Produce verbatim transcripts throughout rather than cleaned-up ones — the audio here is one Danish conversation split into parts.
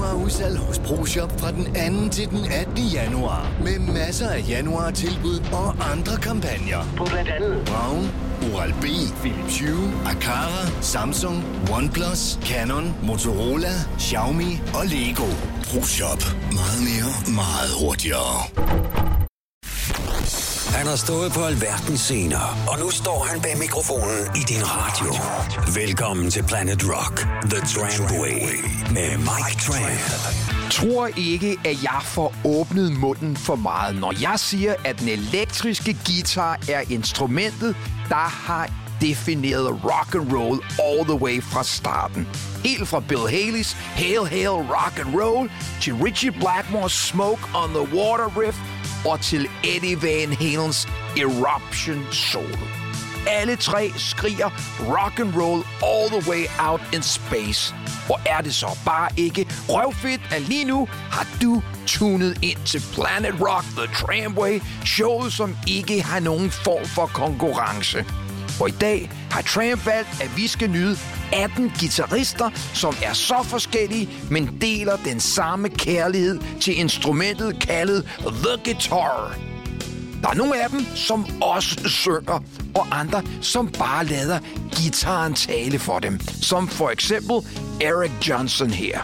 januarudsalg hos ProShop fra den anden til den attende januar. Med masser af januar-tilbud og andre kampagner. På blandt andet Braun, Oral-B, Philips Hue, Aqara, Samsung, OnePlus, Canon, Motorola, Xiaomi og Lego. ProShop. Meget mere, meget hurtigere. Han har stået på alverdens scener, og nu står han bag mikrofonen i din radio. Velkommen til Planet Rock, The Trampway, med Mike Tramp. Tror ikke, at jeg får åbnet munden for meget, når jeg siger, at den elektriske guitar er instrumentet, der har defineret rock and roll all the way fra starten. Helt fra Bill Haley's Hail Hail Rock and Roll til Ritchie Blackmore's Smoke on the Water riff og til Eddie Van Halens Eruption solo. Alle tre skriger rock and roll all the way out in space. Og er det så bare ikke røvfedt, at lige nu har du tunet ind til Planet Rock, The Trampway, showet som ikke har nogen form for konkurrence. Og i dag har Tramp valgt, at vi skal nyde atten guitarister, som er så forskellige, men deler den samme kærlighed til instrumentet kaldet The Guitar. Der er nogle af dem, som også synger, og andre, som bare lader guitaren tale for dem. Som for eksempel Eric Johnson her.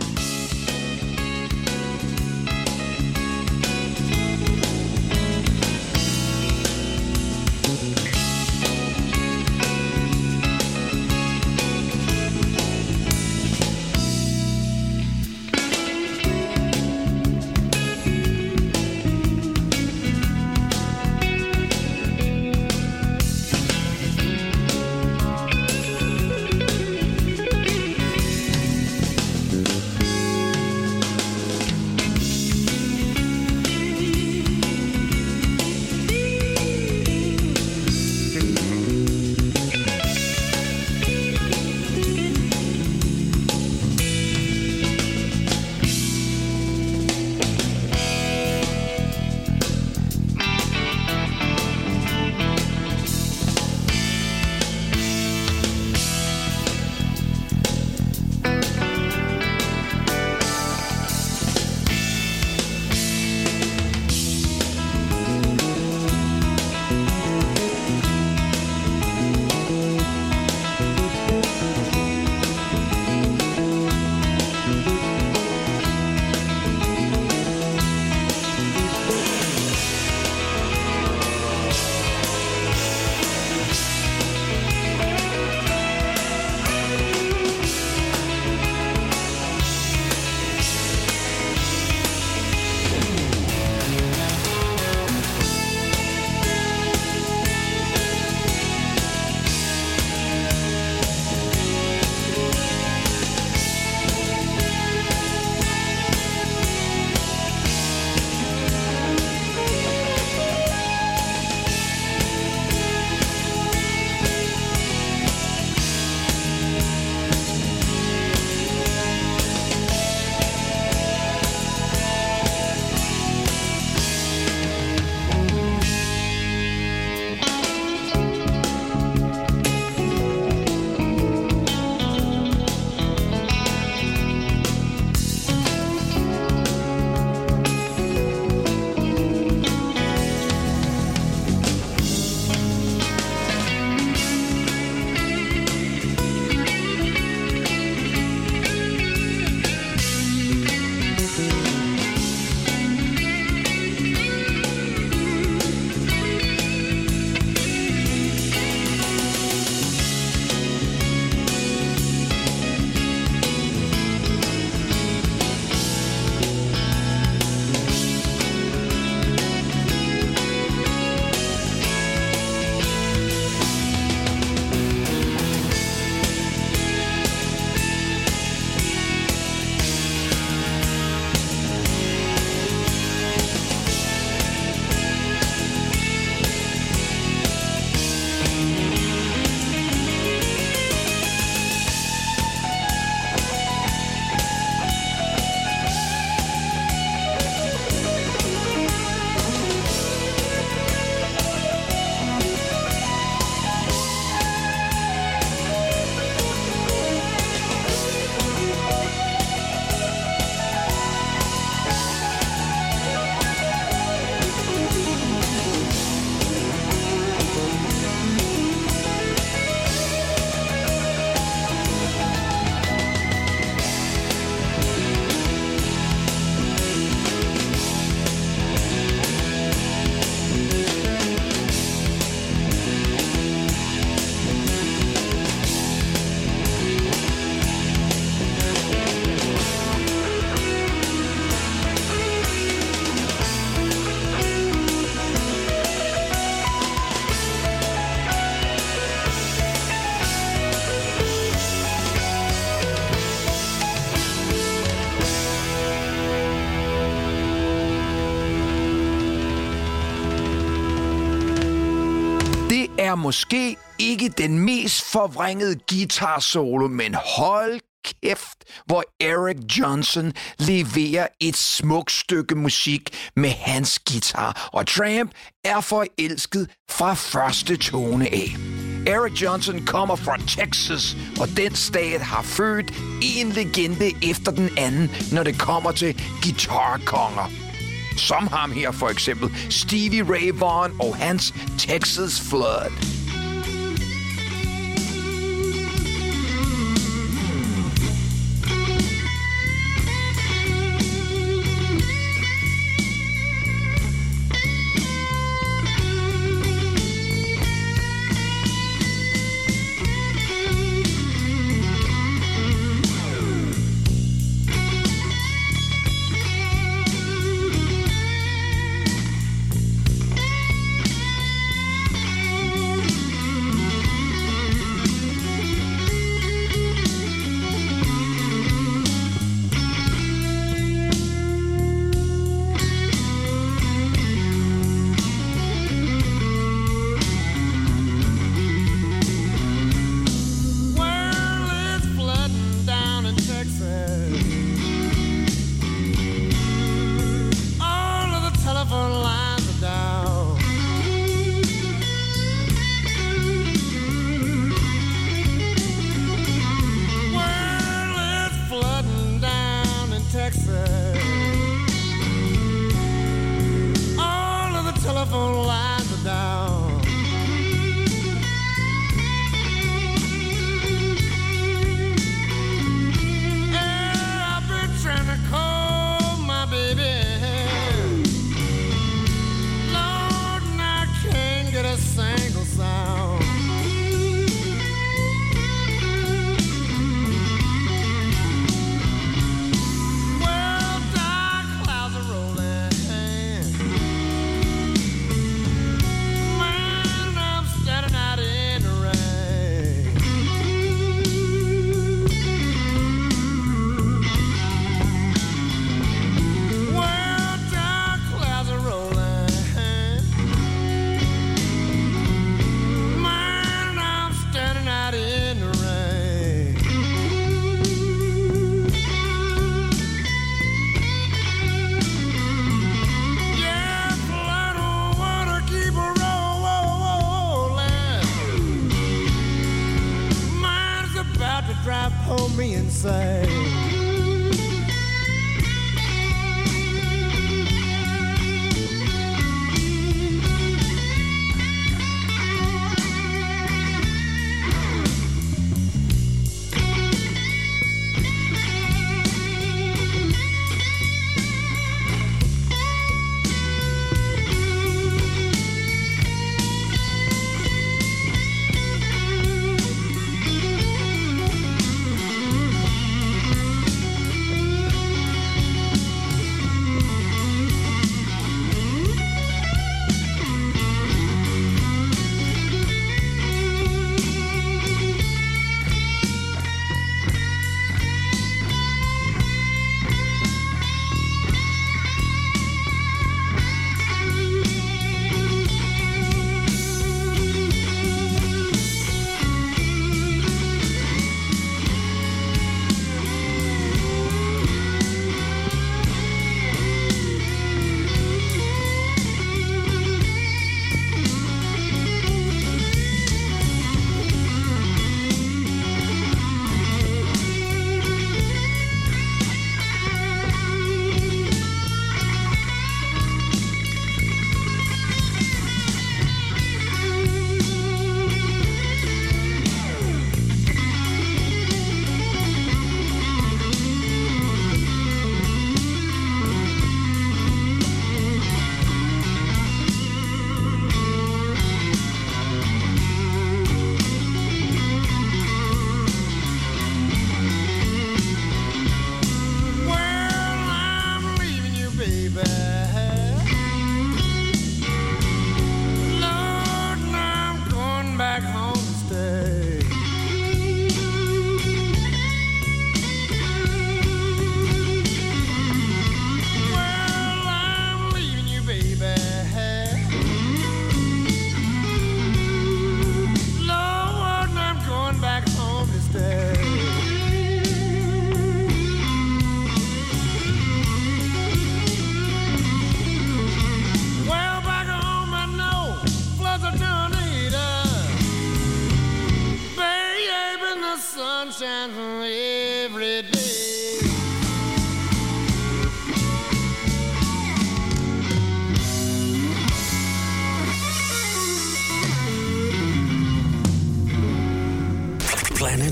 er måske ikke den mest forvrængede guitar-solo, men hold kæft, hvor Eric Johnson leverer et smukt stykke musik med hans guitar, og Tramp er forelsket fra første tone af. Eric Johnson kommer fra Texas, og den stat har født en legende efter den anden, når det kommer til guitarkonger. Som ham her for eksempel, Stevie Ray Vaughan og hans Texas Flood.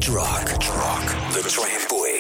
Planet Rock. Rock. The Tramway.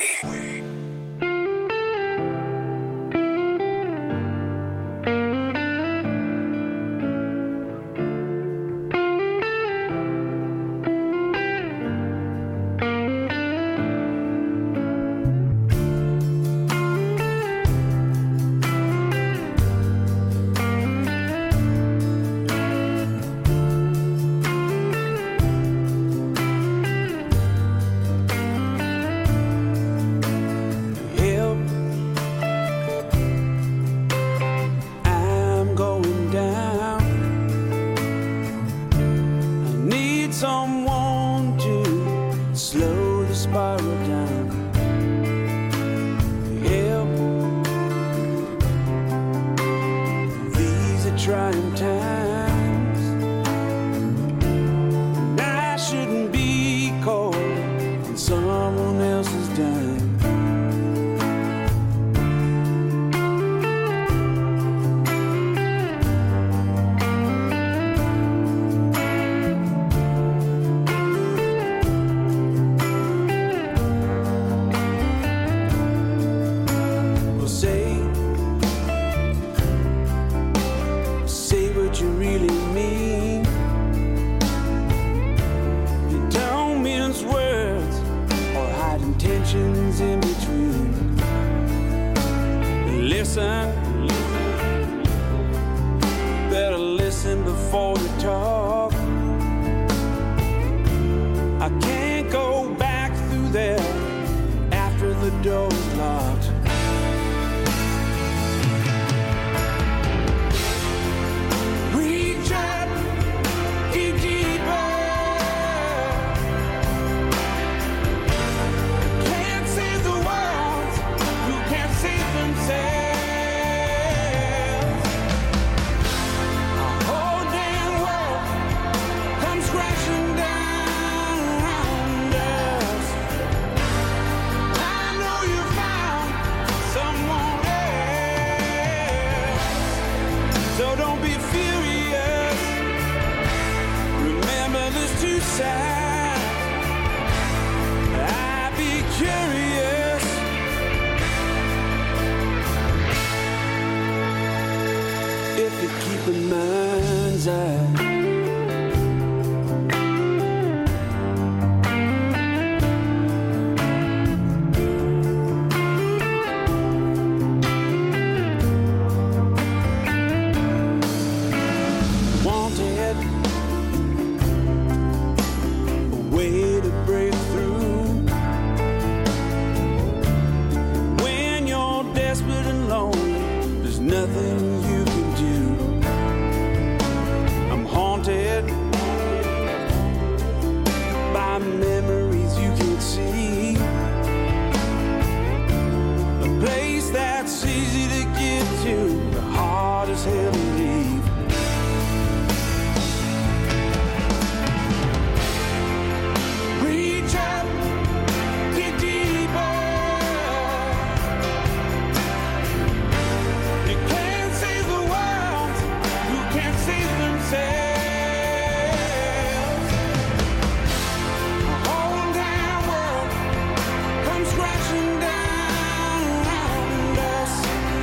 Crashing down around us.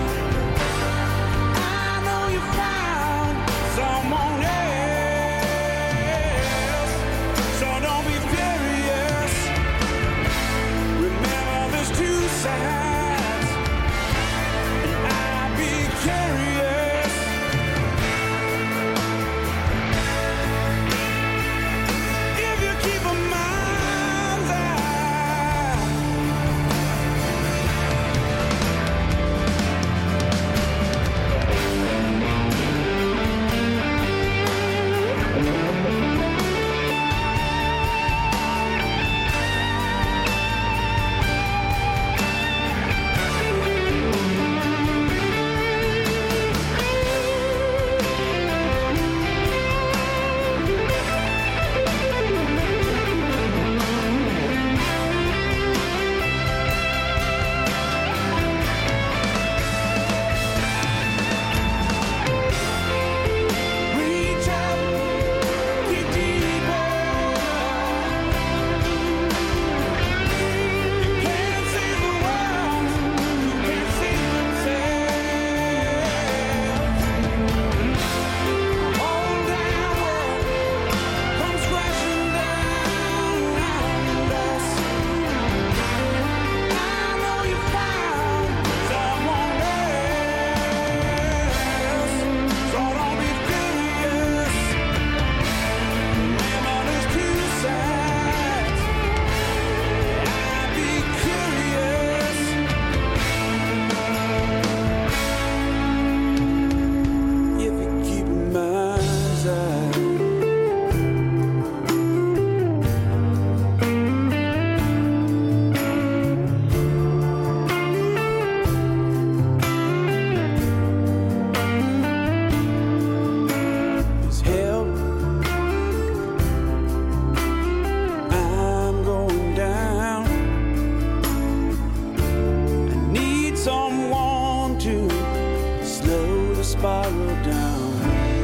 spiral down.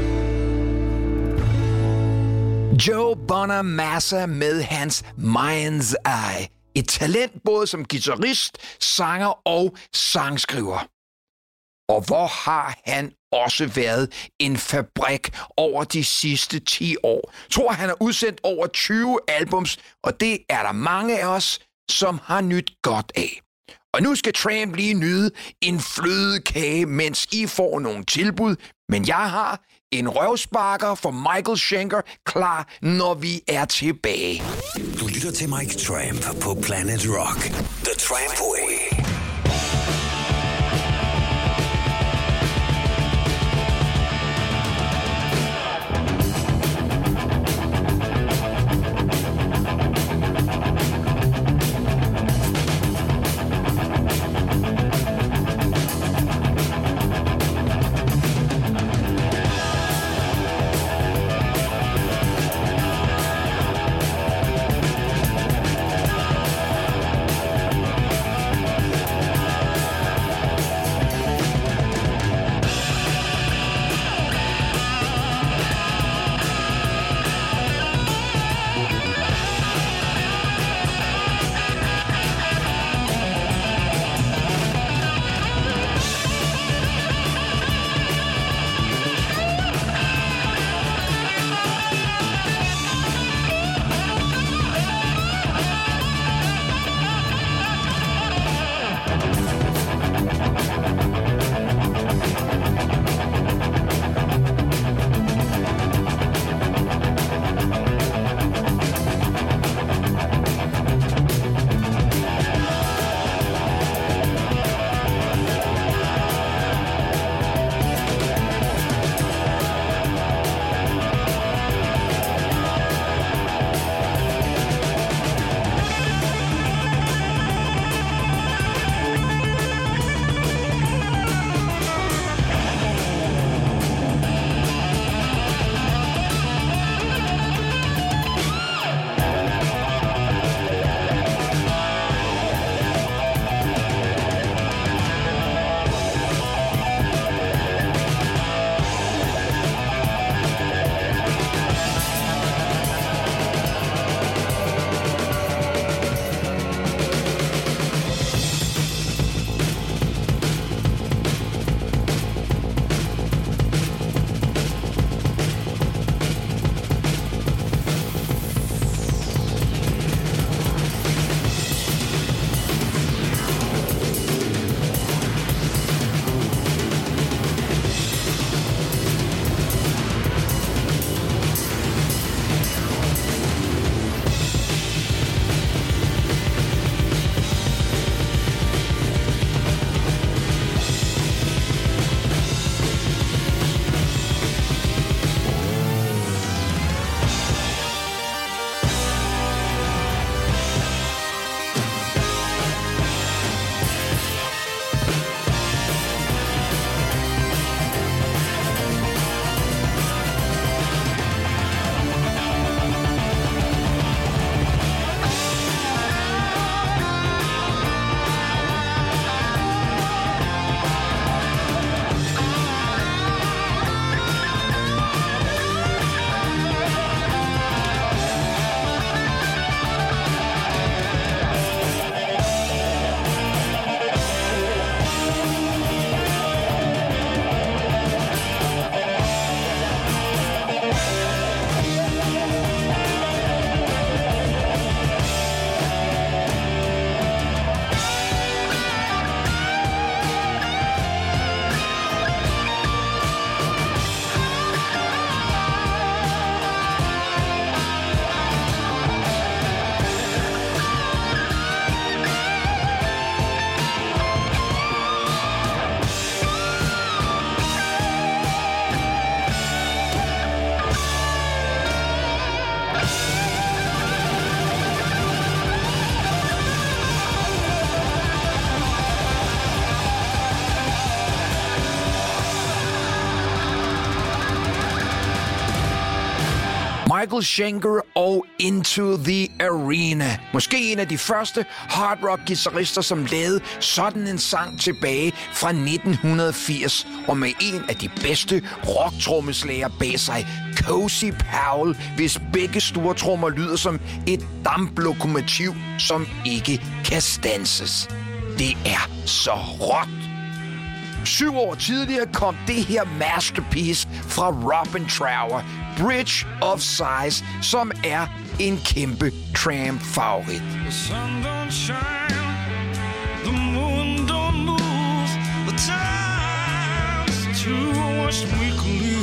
Joe Bonamassa med hans Mind's Eye. Et talent både som guitarist, sanger og sangskriver. Og hvor har han også været en fabrik over de sidste ti år. Jeg tror, han har udsendt over tyve albums, og det er der mange af os, som har nyt godt af. Og nu skal Tramp lige nyde en flødekage, mens I får nogle tilbud. Men jeg har en røvsparker for Michael Schenker klar, når vi er tilbage. Du lytter til Mike Tramp på Planet Rock. The Tramp Way. Michael Schenker og Into the Arena. Måske en af de første hard rock guitarister, som lavede sådan en sang tilbage fra nitten firs, og med en af de bedste rocktrommeslager bag sig, Cozy Powell, hvis begge store trommer lyder som et damplokomotiv, som ikke kan standses. Det er så råt. Syv år tidligere kom det her masterpiece fra Robin Trower, Bridge of Sighs, som er en kæmpe Tramp-favorit. The sun don't shine, the moon don't move, the time's too much weekly.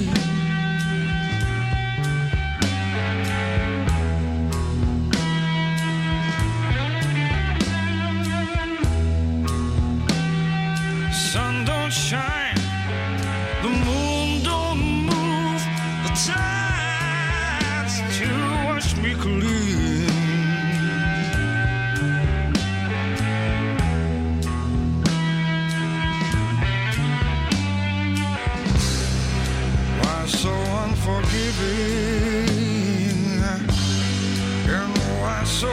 Sun don't shine, the moon don't move, the tide's too much me clean. Why so unforgiving, and why so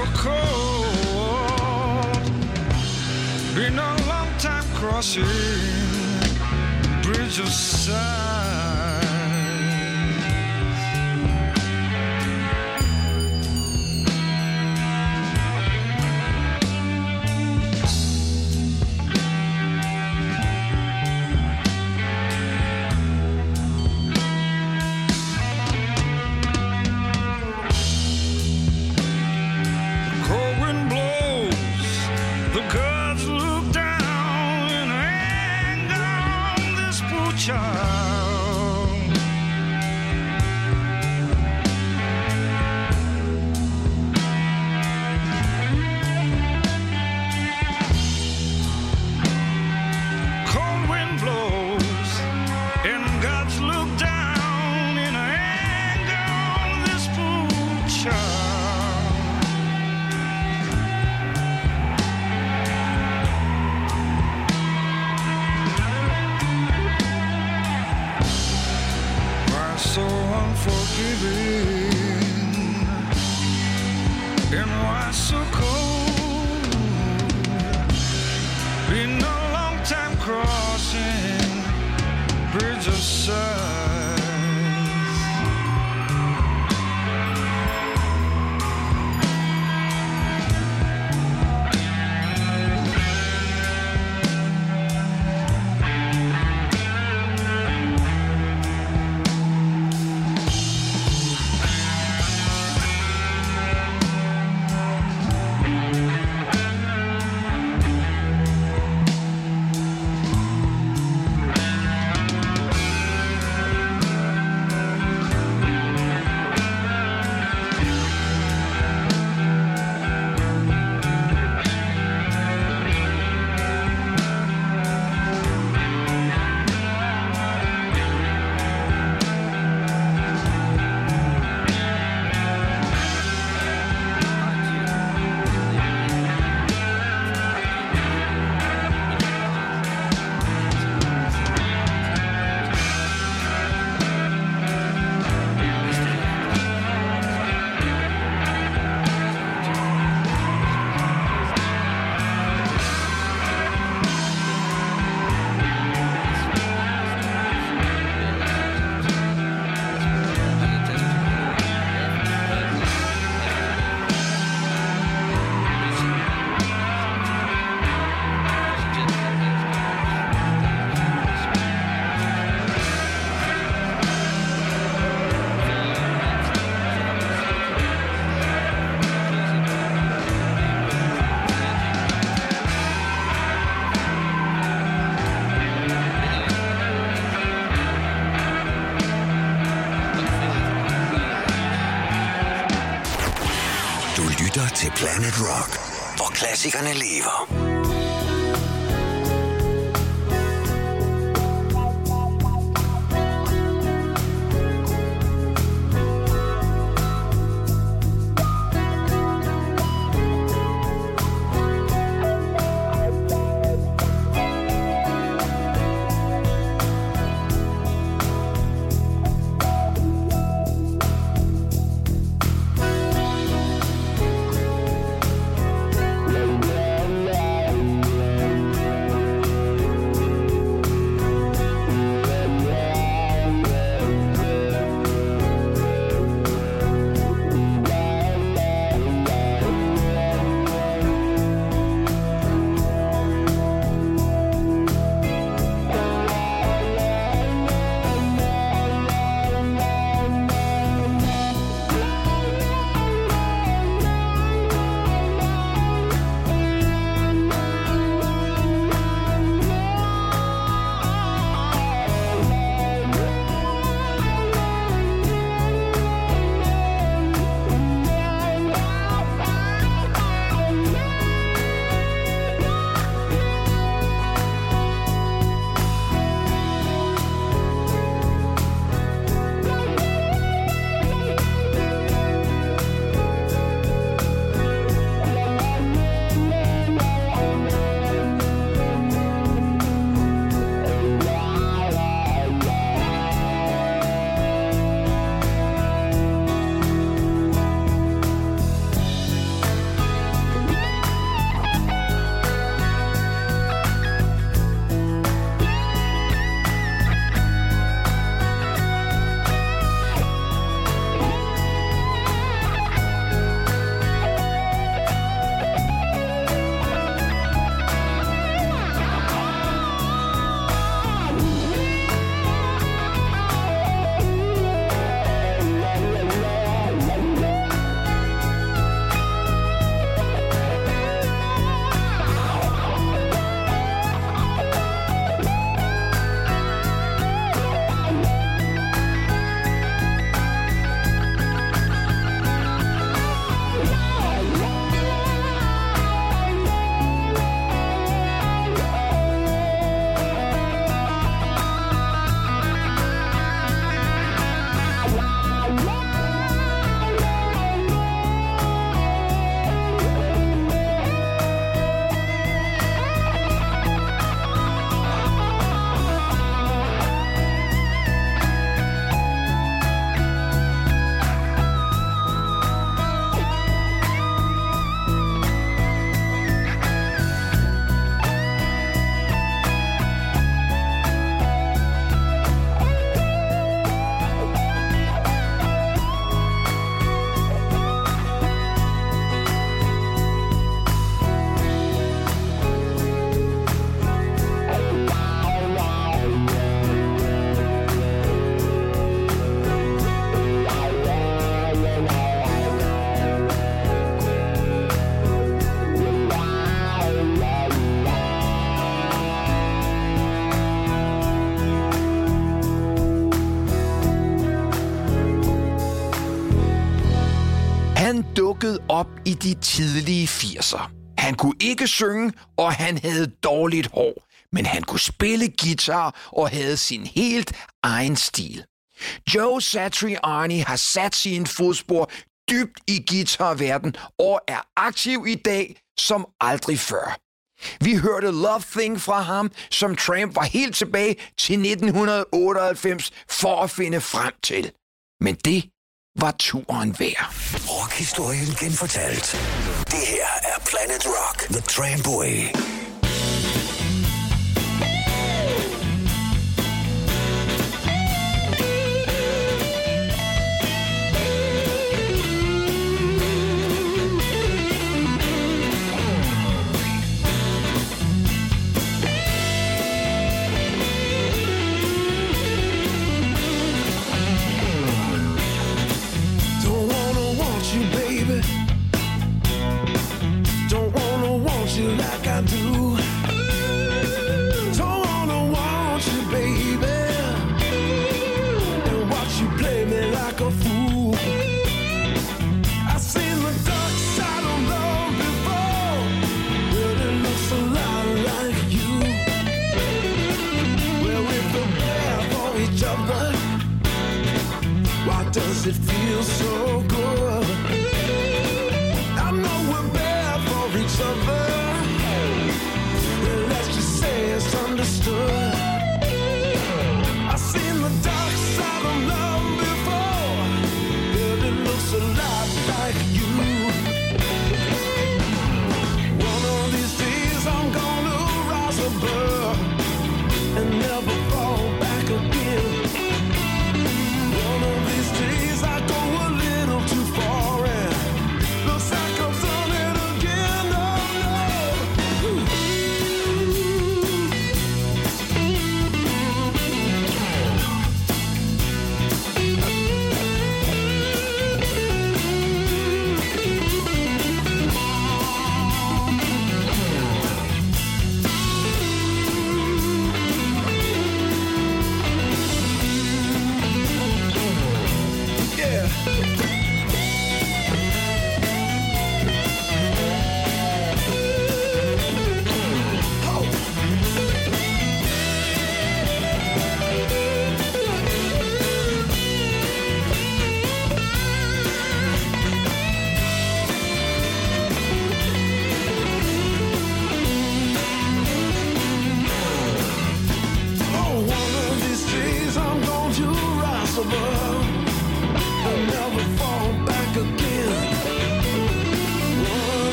cold? Been a long time crossing Bridge of Sighs. The cold wind blows, the gods look down in anger on this poor child. Cold wind blows, and gods look down in anger on this poor child. Why so unforgiving, and why so cold? Been a long time crossing Bridge of Sighs. Til Planet Rock, hvor klassikerne lever. dukket op i de tidlige firser. Han kunne ikke synge, og han havde dårligt hår, men han kunne spille guitar og havde sin helt egen stil. Joe Satriani har sat sine fodspor dybt i guitarverden og er aktiv i dag som aldrig før. Vi hørte Love Thing fra ham, som Tramp var helt tilbage til nitten otteoghalvfems for at finde frem til. Men det var turen værd. Rockhistorien genfortalt. Det her er Planet Rock, The Tramway. Like I do. Don't wanna want you, baby, and watch you play me like a fool. I've seen the dark side of love before, but it looks a lot like you. Well, we prepare for each other. Why does it feel so good? I know we're bad for each other. It's understood. I've seen the dark side of love before, but it looks a lot like you. One of these days I'm gonna rise above and never fall back again. One of these days I go a little too far and looks like I've done it again. Oh no.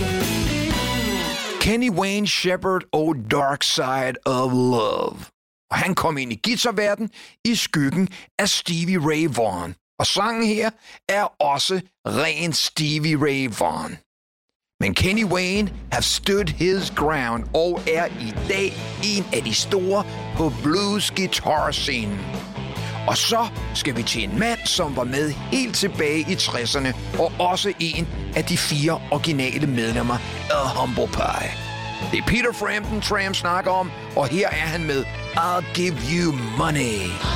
Kenny Wayne Shepherd og Dark Side of Love. og han kom ind i guitarverden i skyggen af Stevie Ray Vaughan. Og sangen her er også ren Stevie Ray Vaughan. Men Kenny Wayne have stood his ground og er i dag en af de store på blues guitar-scenen. Og så skal vi til en mand, som var med helt tilbage i tresserne, og også en af de fire originale medlemmer af Humble Pie. Det er Peter Frampton, Tramp snakker om, og her er han med I'll Give You Money.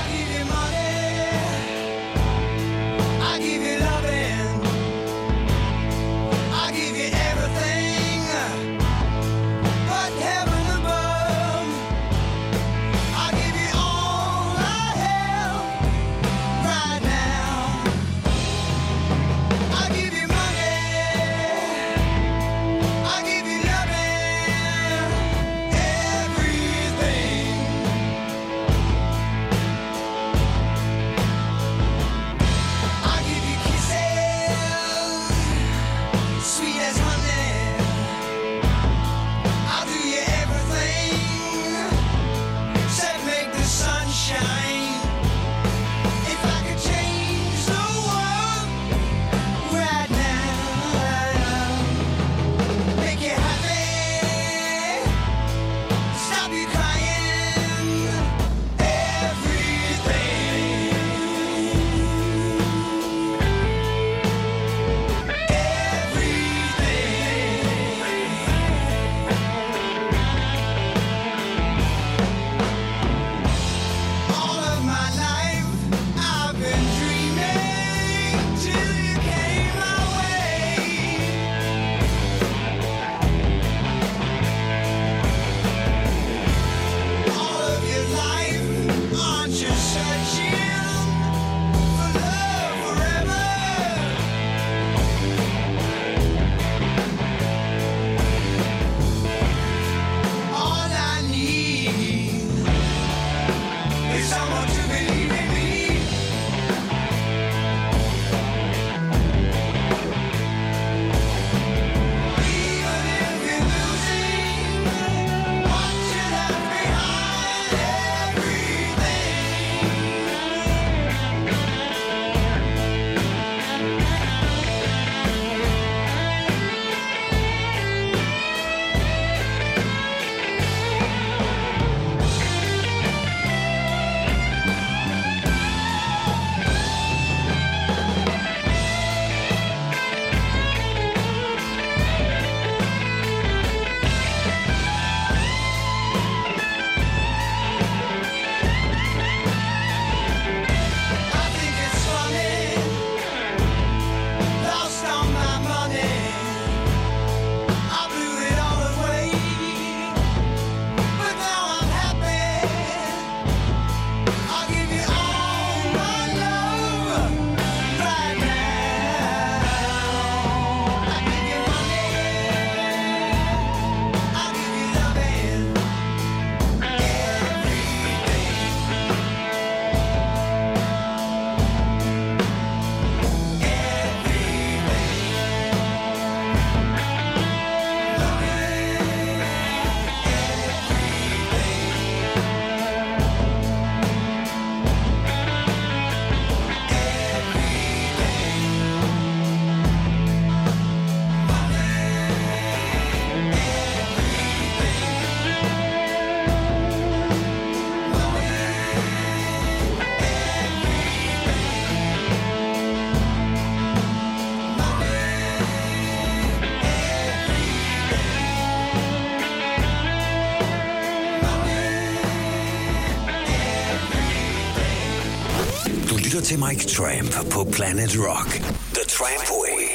Til Mike Tramp på Planet Rock. The Tramp Way.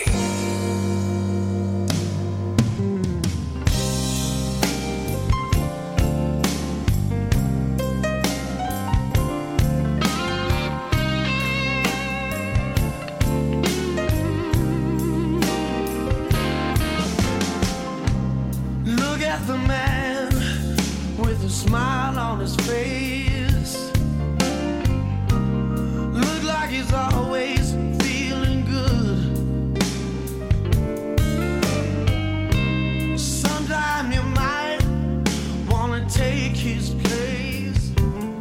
Look at the man with a smile on his face. He's always feeling good. Sometime you might wanna take his place.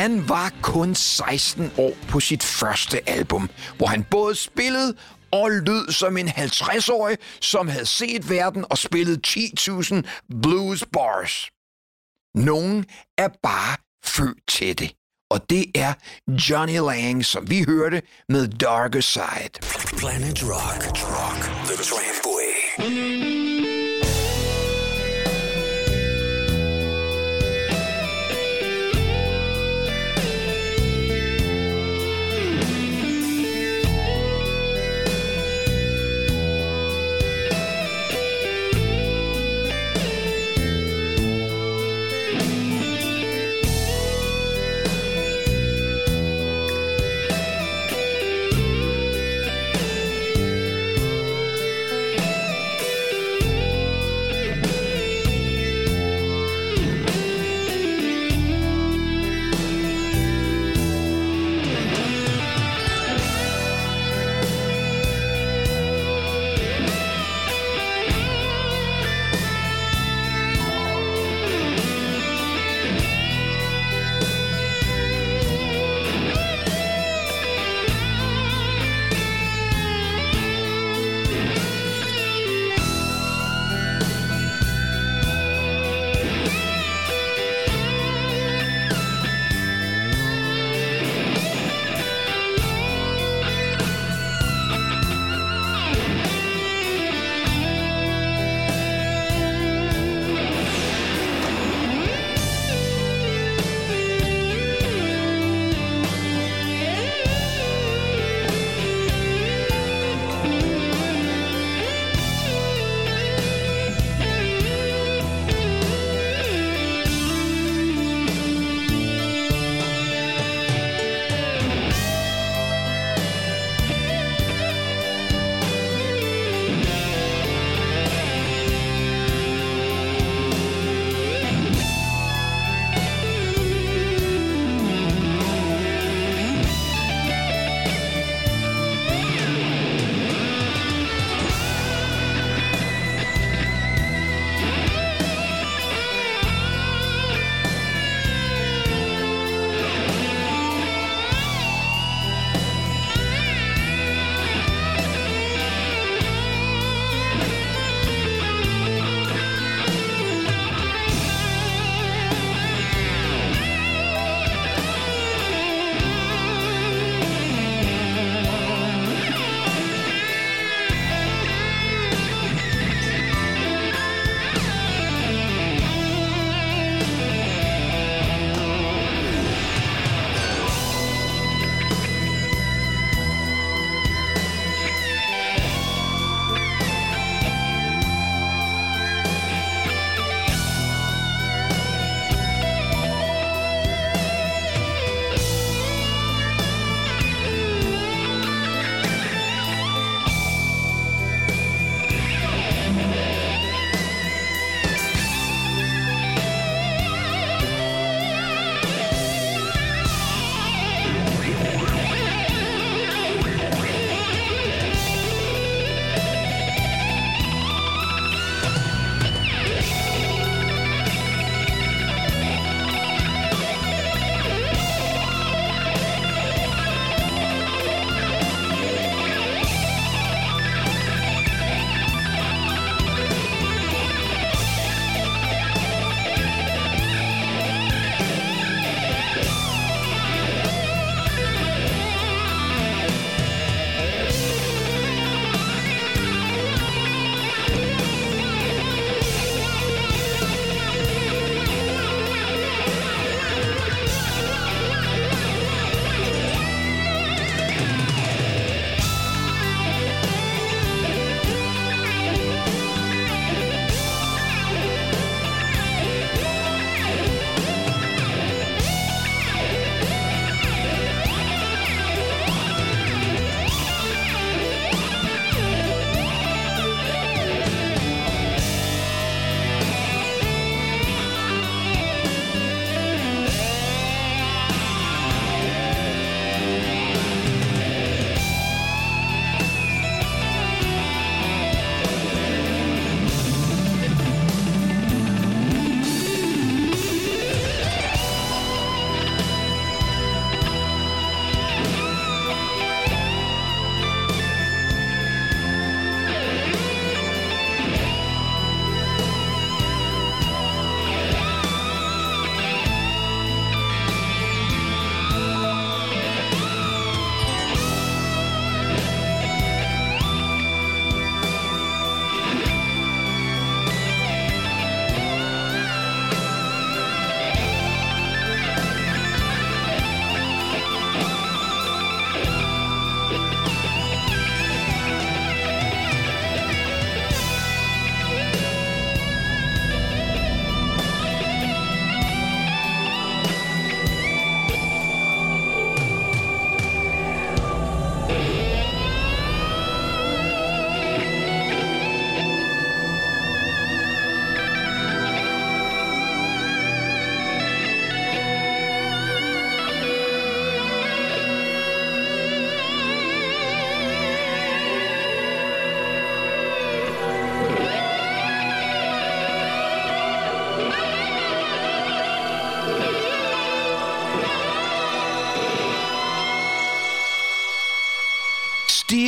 Han var kun seksten år på sit første album, hvor han både spillede og lød som en halvtreds-årig, som havde set verden og spillet ti tusind blues bars. Nogen er bare født til det. Og det er Johnny Lang, som vi hørte med Darker Side. Planet Rock. Rock. The Tramway.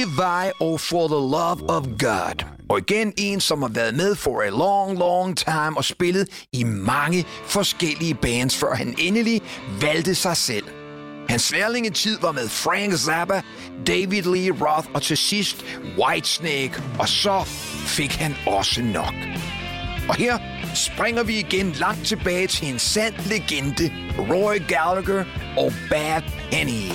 Levi og For the Love of God. Og igen en, som har været med for a long, long time og spillet i mange forskellige bands, før han endelig valgte sig selv. Hans lærlingetid var med Frank Zappa, David Lee Roth og til sidst Whitesnake, og så fik han også nok. Og her springer vi igen langt tilbage til en sand legende, Roy Gallagher og Bad Penny.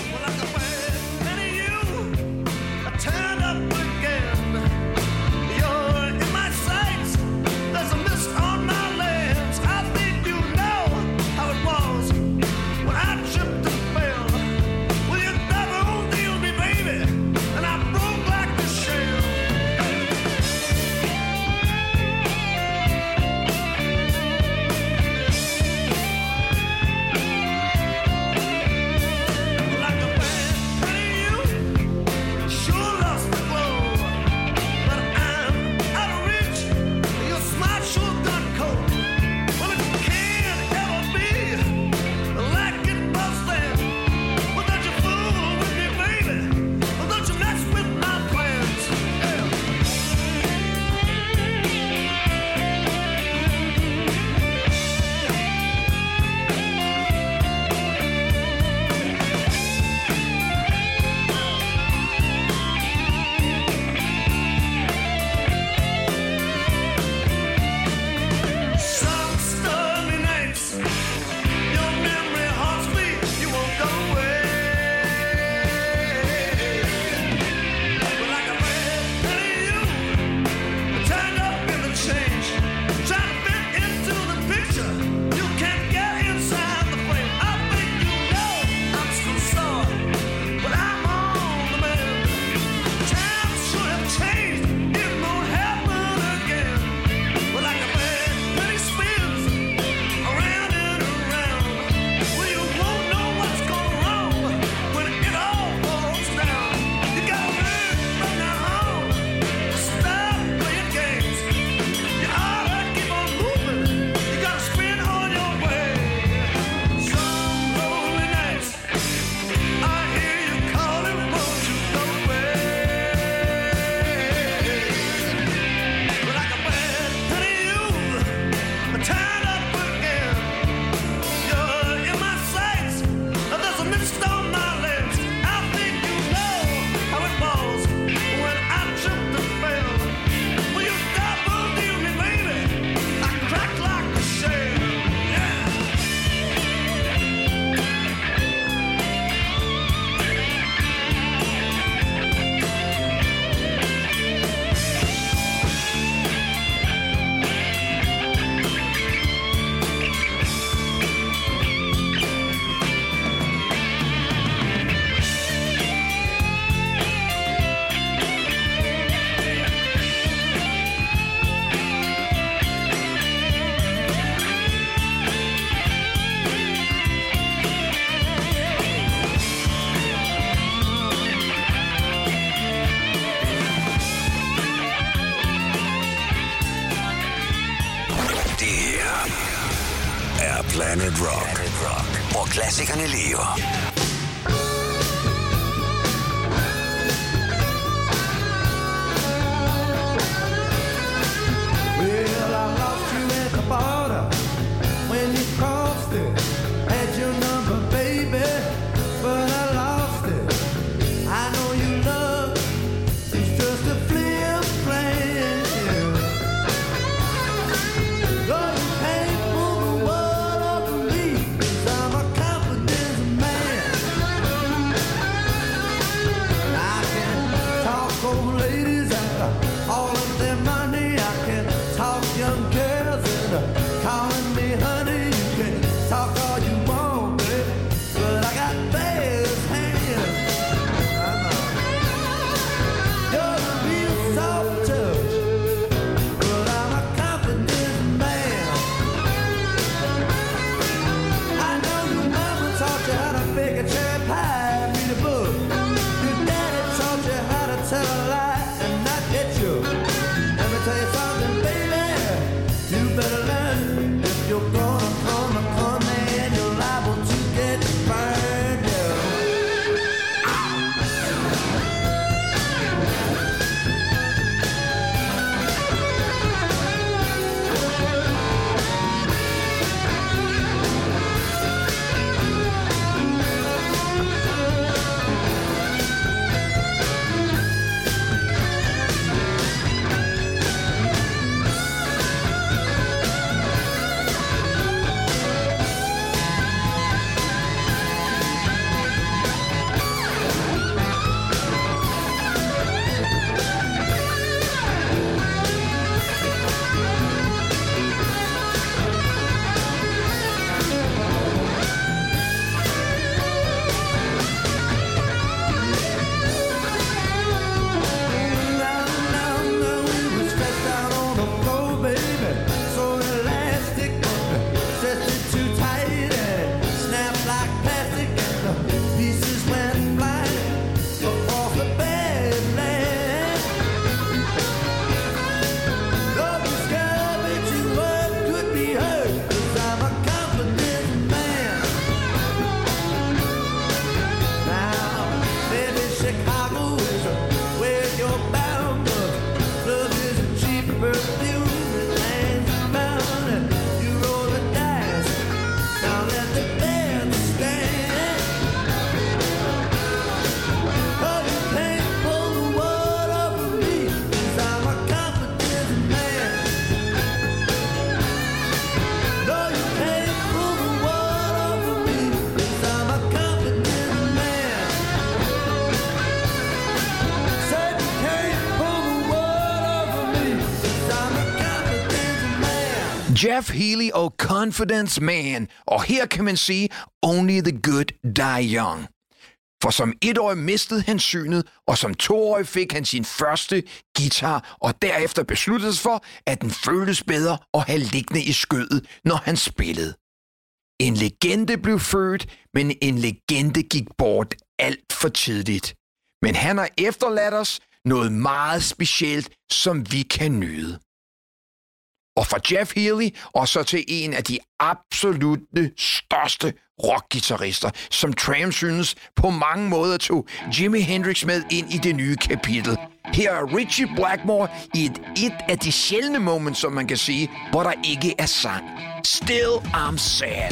Planet Rock, Planet Rock, hvor klassikerne lever. Well, I lost you at the border when you crossed it. Had your number, baby, but I lost it. I know you love, it's just a flim plan. Though you can't pull the word off of me, 'cause I'm a confident man. Jeff Healey og Confidence Man, og her kan man sige, only the good die young. For som etårig mistede han synet, og som toårig fik han sin første guitar, og derefter besluttede sig for, at den føltes bedre at have liggende i skødet, når han spillede. En legende blev født, men en legende gik bort alt for tidligt. Men han har efterladt os noget meget specielt, som vi kan nyde. Og fra Jeff Healey og så til en af de absolutte største rockguitarister, som Tramp synes på mange måder tog Jimi Hendrix med ind i det nye kapitel. Her er Ritchie Blackmore i et, et af de sjældne moments, som man kan sige, hvor der ikke er sang. Still I'm sad.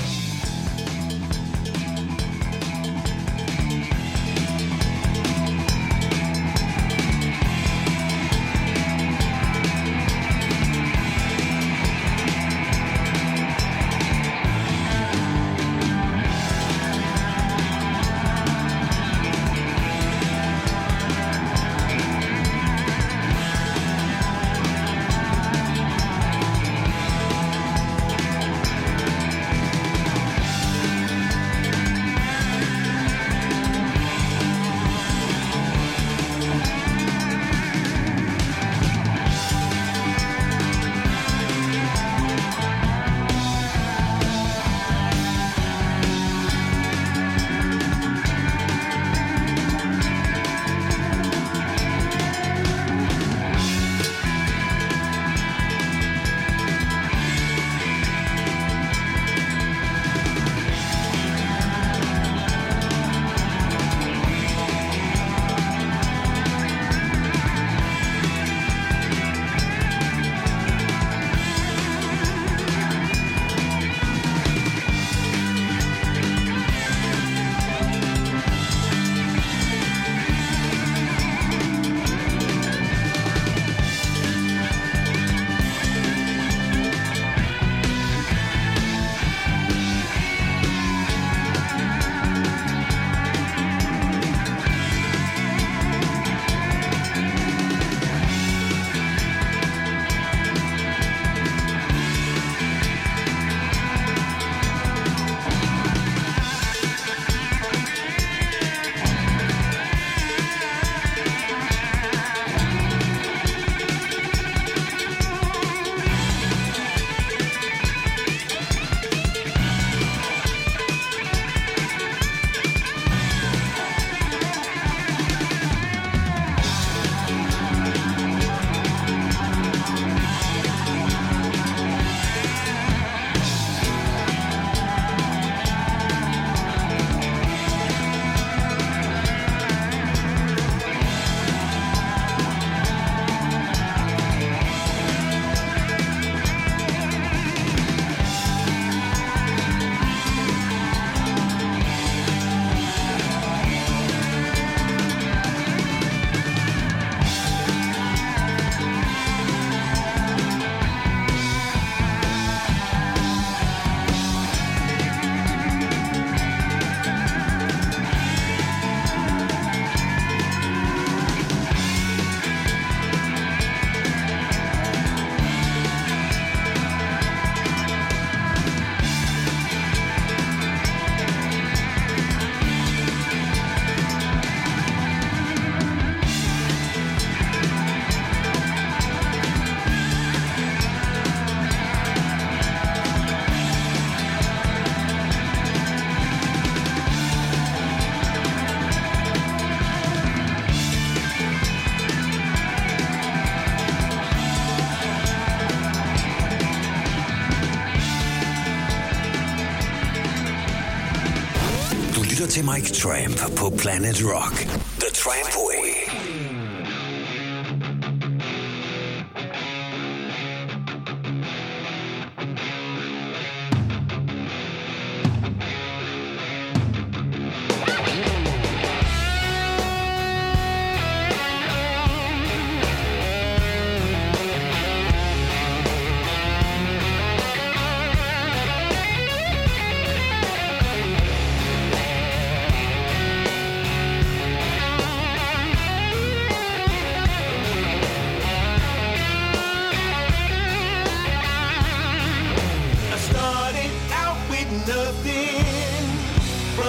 Til Mike Tramp på Planet Rock. The Tramp Way.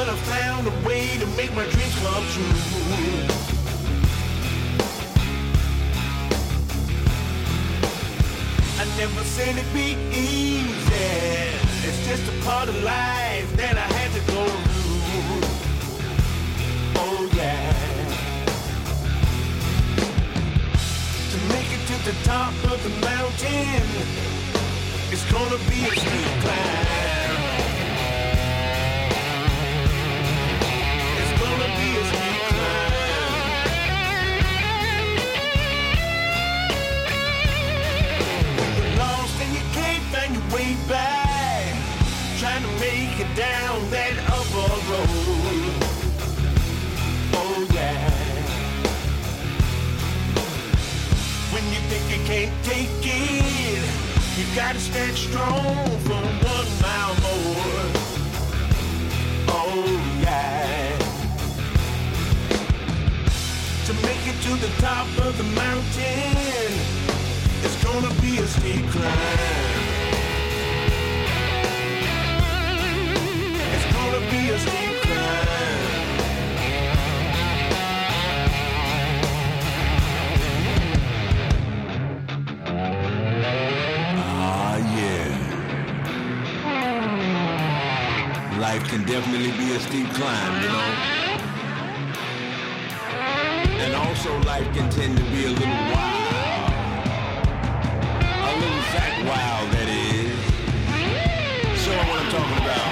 I found a way to make my dreams come true. I never said it'd be easy. It's just a part of life that I had to go through. Oh yeah. To make it to the top of the mountain, it's gonna be a steep climb. It's gonna be a steep climb. When you're lost and you can't find your way back, trying to make it down that upper road. Oh yeah. When you think you can't take it, you gotta stand strong for one mile more. Oh yeah. To make it to the top of the mountain, it's gonna be a steep climb. It's gonna be a steep climb. Life can definitely be a steep climb, you know. And also life can tend to be a little wild. A little fat wild, that is. So what I'm talking about.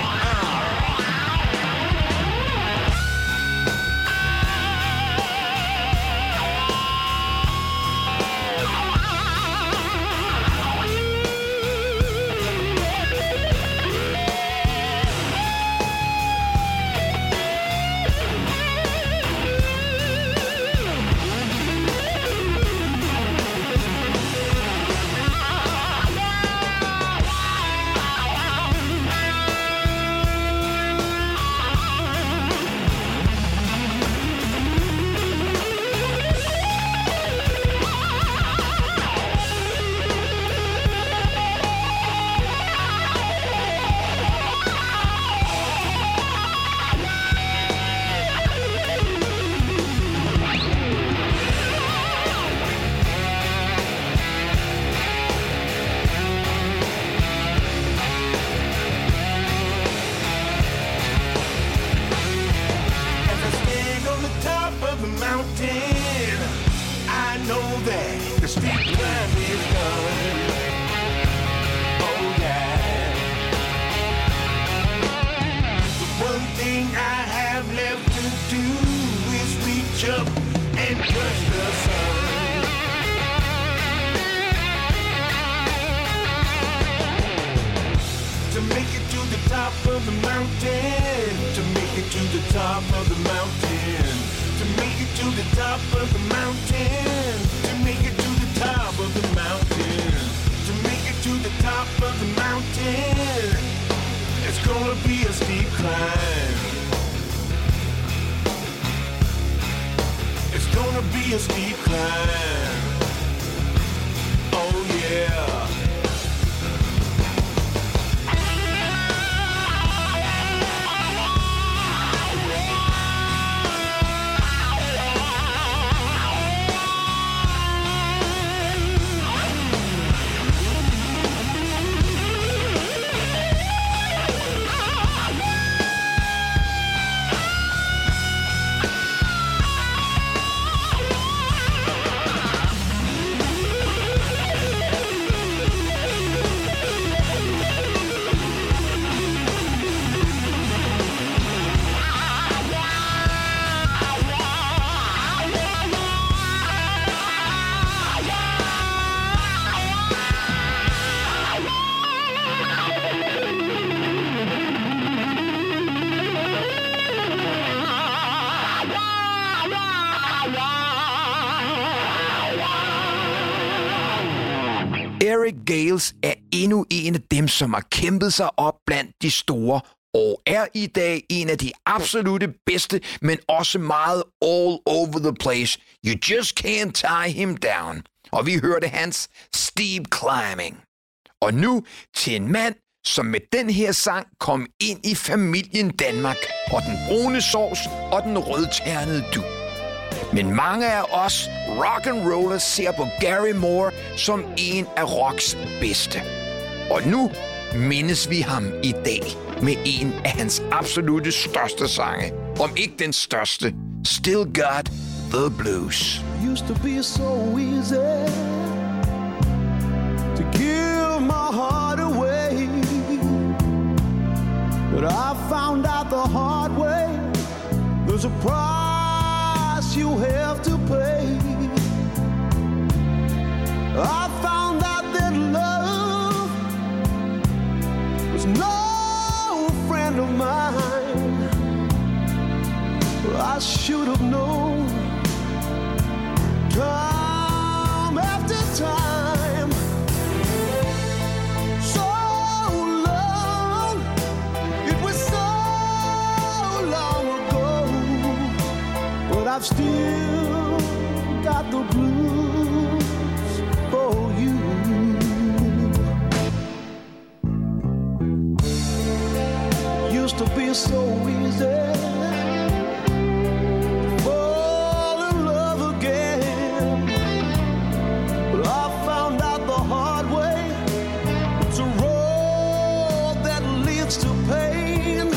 Eric Gales er endnu en af dem, som har kæmpet sig op blandt de store, og er i dag en af de absolute bedste, men også meget all over the place. You just can't tie him down. Og vi hørte hans Steep Climbing. Og nu til en mand, som med den her sang kom ind i familien Danmark. og den brune sovs og den rødternede du. Men mange af os rock'n'rollers ser på Gary Moore som en af rocks bedste. Og nu mindes vi ham i dag med en af hans absolutte største sange. Om ikke den største. Still Got the Blues. Used to be so easy to give my heart away, but I found out the hard way there's a price you have to pay. I found out that love was no friend of mine. I should have known time after time. So long, it was so long ago, but I've still got the blues for you. Used to be so easy to pain.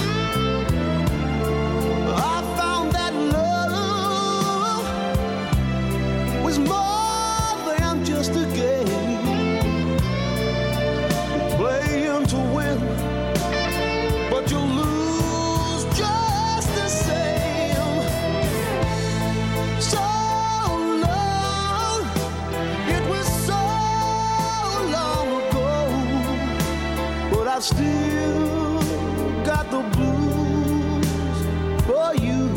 I found that love was more than just a game. Playing to win, but you lose just the same. So long, it was so long ago, but I still got the blues for you.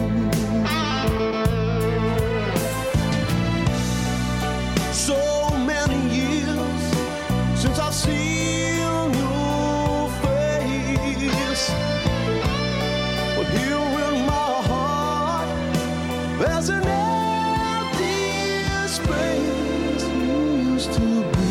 So many years since I've seen your face, but here in my heart there's an empty space you used to be.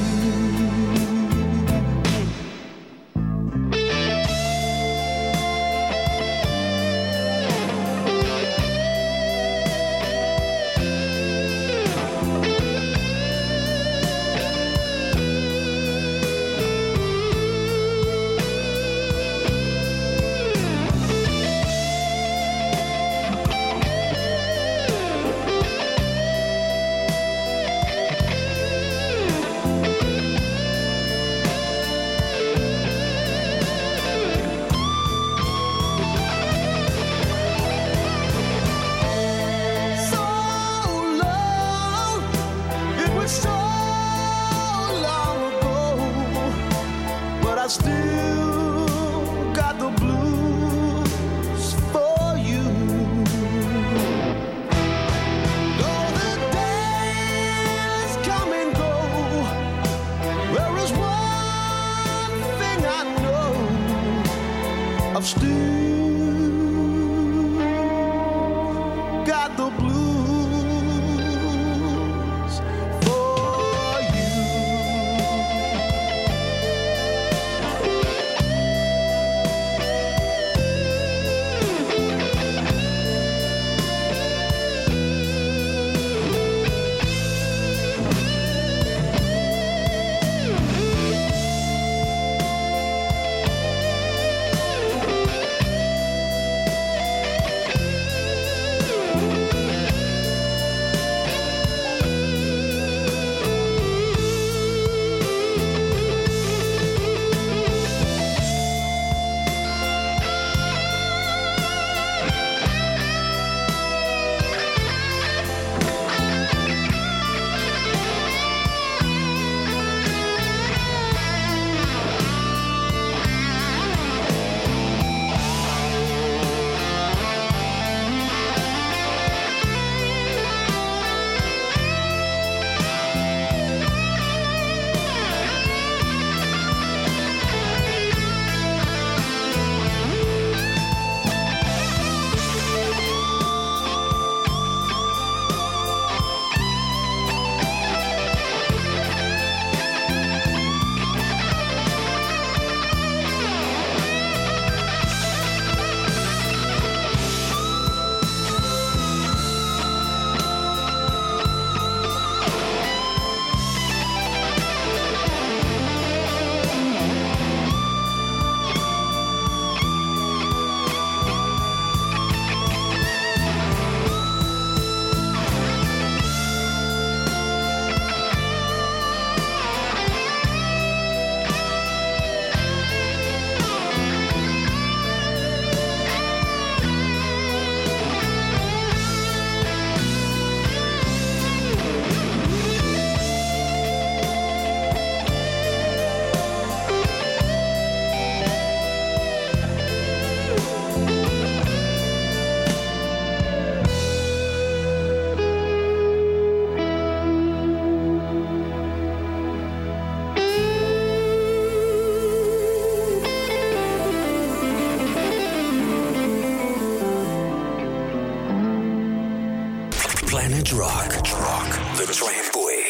Rock. Rock. The Tramway.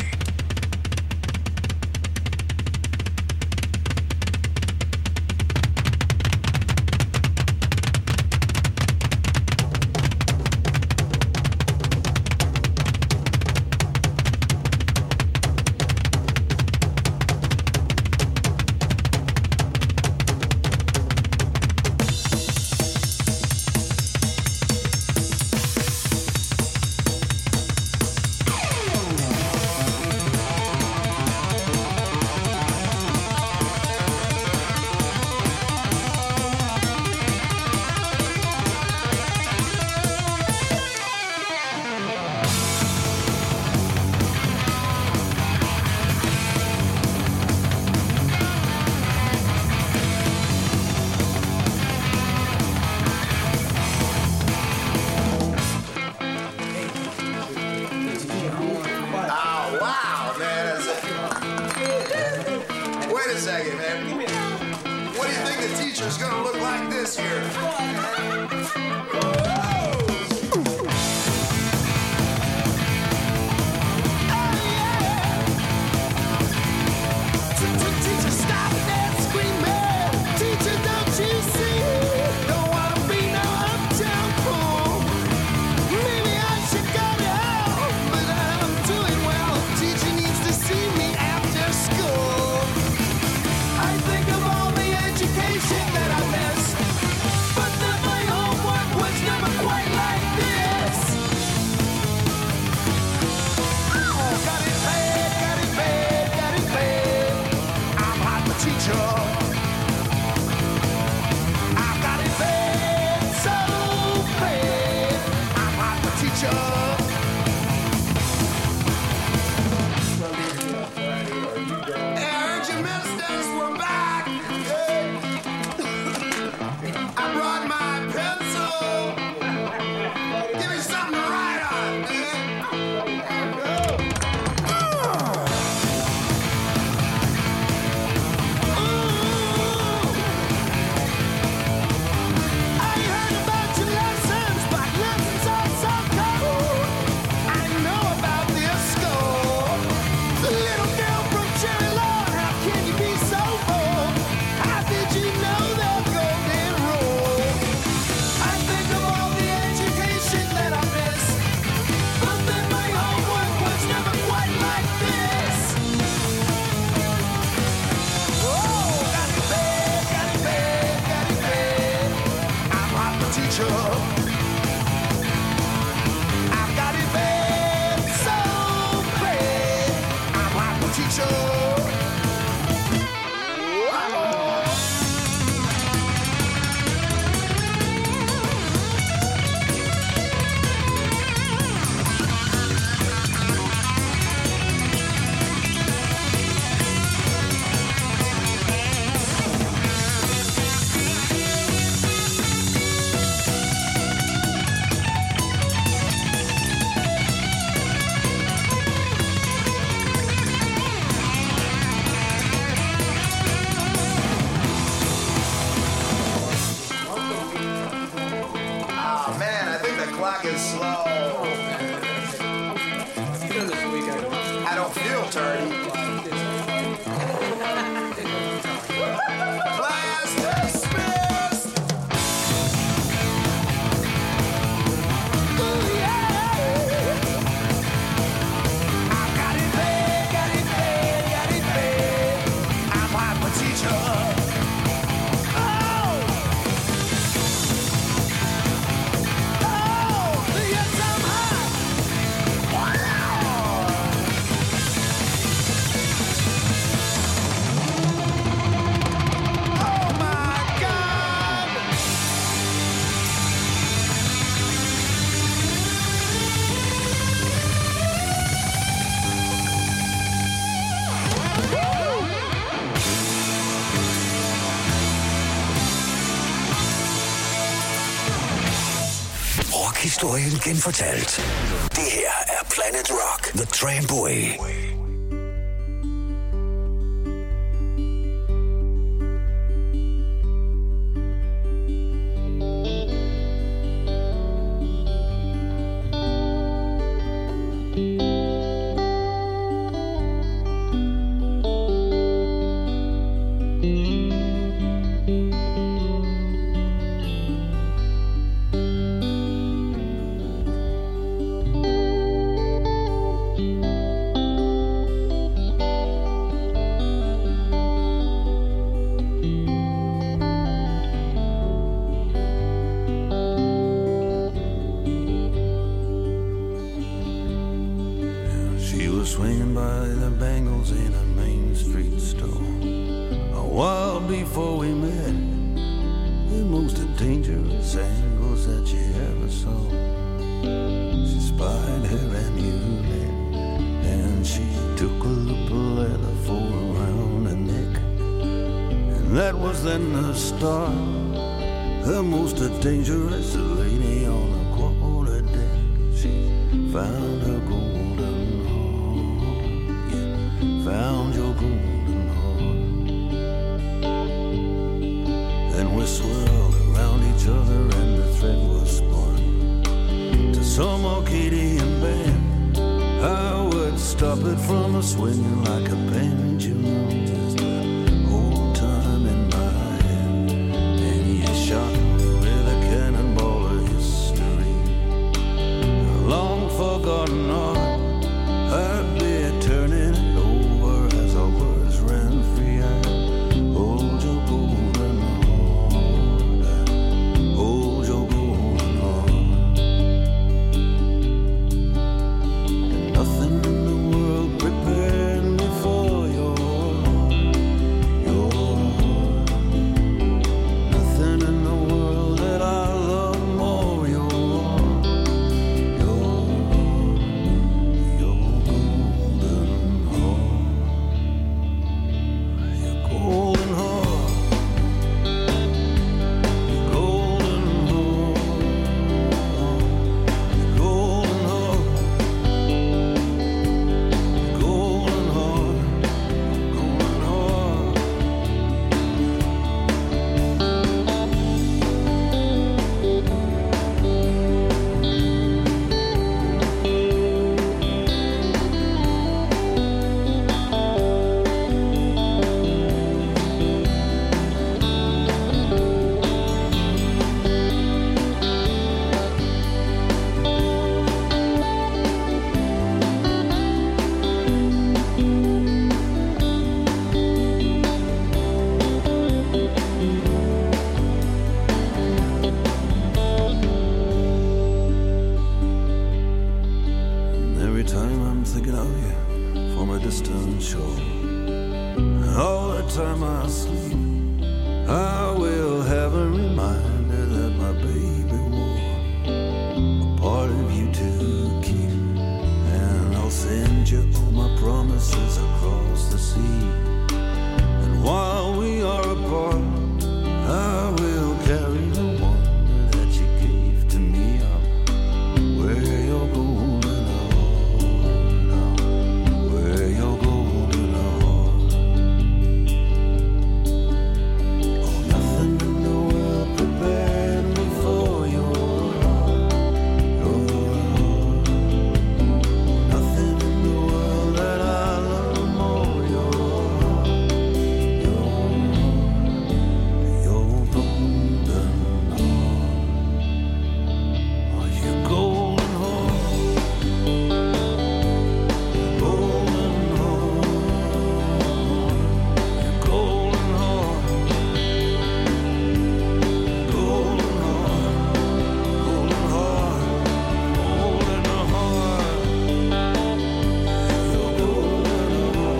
Historien genfortalt. Det her er Planet Rock, The Tramway. while before we met, the most dangerous angles that you ever saw. She spied her amulet, and she took a little leather for around her neck. And that was then the start, the most dangerous lady on the quarter deck. She found her golden heart, yeah, found your golden heart. Then we swirled around each other and the thread was spun to some Arcadian band. I would stop it from a swinging like a pendulum, just old time in my hand. And he shot me with a cannonball of history, a long forgotten art. I'd be turning it over as our words ran free. I hold your golden heart, I hold your golden heart. And nothing in the world prepared me for your, your heart. Nothing in the world that I love more, your, your, your golden heart. Your golden heart, your golden heart, your golden heart, your golden heart, golden heart. And every time I'm thinking of you from a distant shore, all the time I sleep, I will have a reminder that my baby wore a part of you to keep. And I'll send you all my promises across the sea. And while we are apart, I will carry the wonder that you gave to me. I'll wear your golden heart, I'll wear your golden heart. Oh, nothing in the world prepared me for your heart, your heart. Nothing in the world that I love more, your heart, your heart, your golden heart. Oh, your golden heart, your golden heart, your golden heart, golden heart, golden heart, golden heart, your golden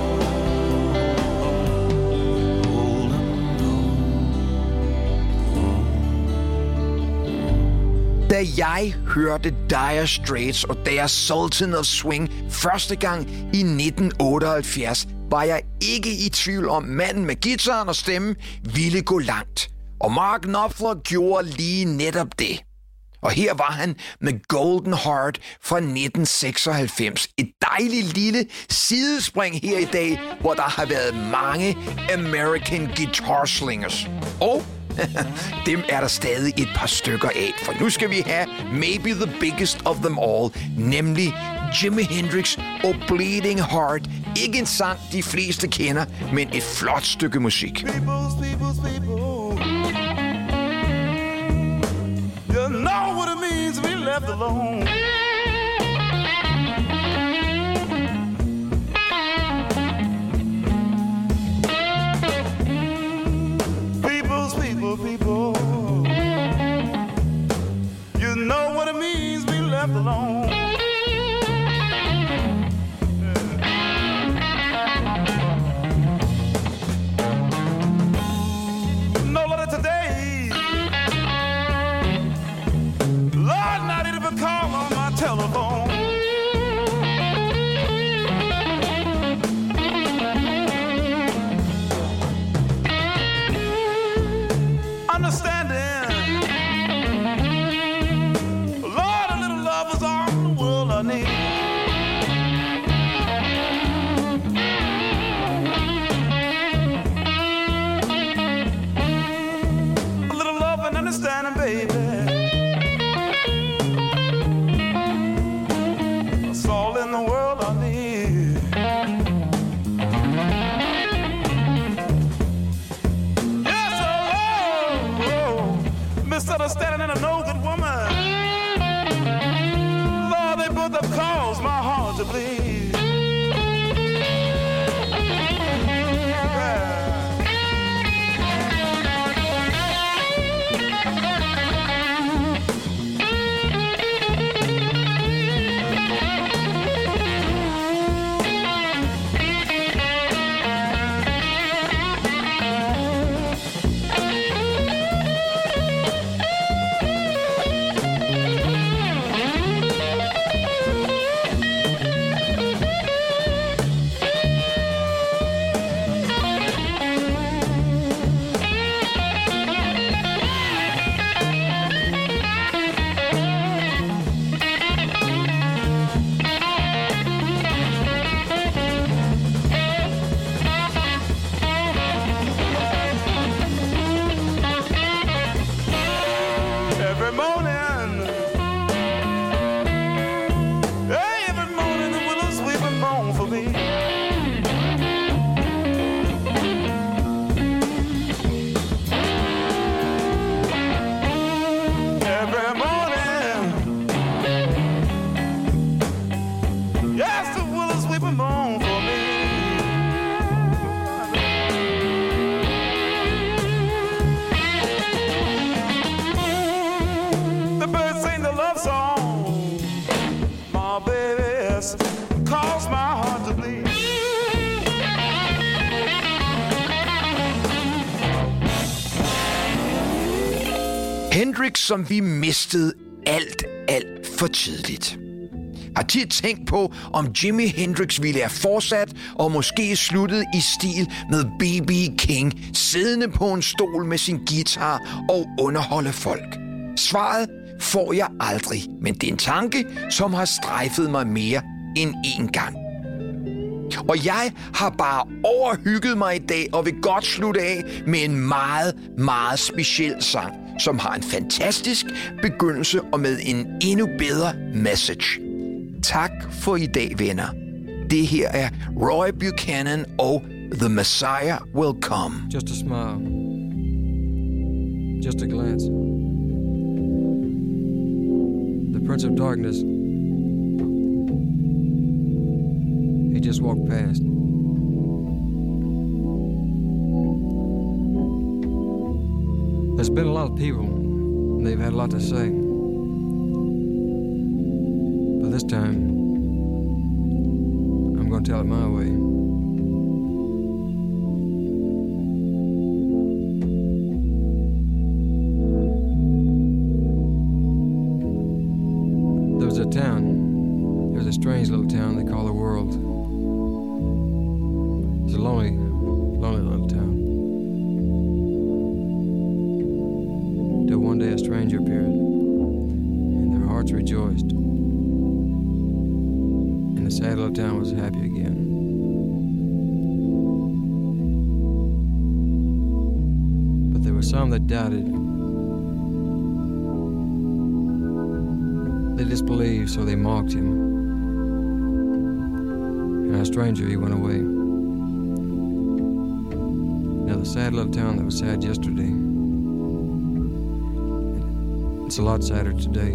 heart. Da jeg hørte Dire Straits og deres Sultan of Swing første gang i nitten otteoghalvfjerds, var jeg ikke i tvivl om, manden med guitaren og stemmen ville gå langt. Og Mark Knopfler gjorde lige netop det. Og her var han med Golden Heart fra nitten seksoghalvfems. Et dejligt lille sidespring her i dag, hvor der har været mange American Guitar Slingers. Og dem er der stadig et par stykker af, for nu skal vi have maybe the biggest of them all, nemlig Jimi Hendrix og Bleeding Heart. Ikke en sang, de fleste kender, men et flot stykke musik. Peoples, peoples, people. You know what it means to be left alone. Peoples, people, people. You know what it means to be left alone. standing and a no good woman. Lord, they both have caused my heart to bleed. Hendrix, som vi mistede alt, alt for tidligt. Har tit tænkt på, om Jimi Hendrix ville have fortsat og måske sluttet i stil med B B King, siddende på en stol med sin guitar og underholde folk. Svaret får jeg aldrig, men det er en tanke, som har strejfet mig mere end én gang. Og jeg har bare overhygget mig i dag og vil godt slutte af med en meget, meget speciel sang, som har en fantastisk begyndelse og med en endnu bedre message. Tak for i dag, venner. Det her er Roy Buchanan og The Messiah Will Come. Just a smile. Just a glance. The Prince of Darkness. He just walked past. There's been a lot of people, and they've had a lot to say. But this time, I'm going to tell it my way. There was a town, there was a strange little town they call the world. It's a lonely, lonely little town. Till one day a stranger appeared, and their hearts rejoiced. And the sad little town was happy again. But there were some that doubted. They disbelieved, so they mocked him. And a stranger, he went away. Now the sad little town that was sad yesterday, it's a lot sadder today.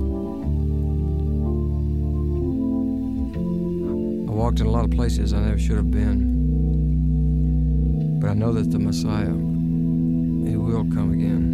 I walked in a lot of places I never should have been. But I know that the Messiah, he will come again.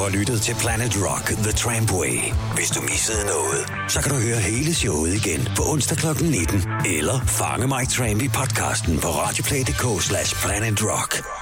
har lyttet til Planet Rock The Trampway. Hvis du missede noget, så kan du høre hele showet igen på onsdag klokken nitten. Eller fange Mike Tramp i podcasten på radioplay punktum dk slash Planet Rock.